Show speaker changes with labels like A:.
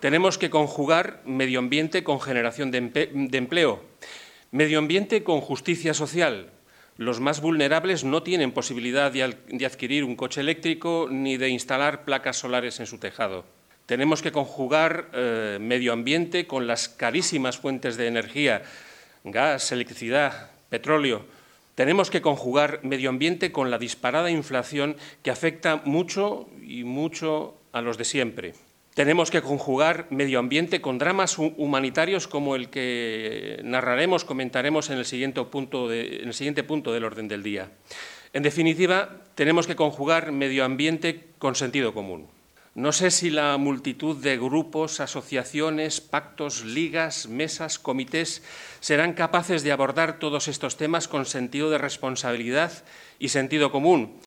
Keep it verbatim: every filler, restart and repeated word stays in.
A: Tenemos que conjugar medio ambiente con generación de, de empleo, medio ambiente con justicia social. Los más vulnerables no tienen posibilidad de, de adquirir un coche eléctrico ni de instalar placas solares en su tejado. Tenemos que conjugar eh, medio ambiente con las carísimas fuentes de energía, gas, electricidad, petróleo. Tenemos que conjugar medio ambiente con la disparada inflación que afecta mucho y mucho a los de siempre. Tenemos que conjugar medio ambiente con dramas humanitarios como el que narraremos, comentaremos en el siguiente punto, de, en el siguiente punto del orden del día. En definitiva, tenemos que conjugar medio ambiente con sentido común. No sé si la multitud de grupos, asociaciones, pactos, ligas, mesas, comités serán capaces de abordar todos estos temas con sentido de responsabilidad y sentido común.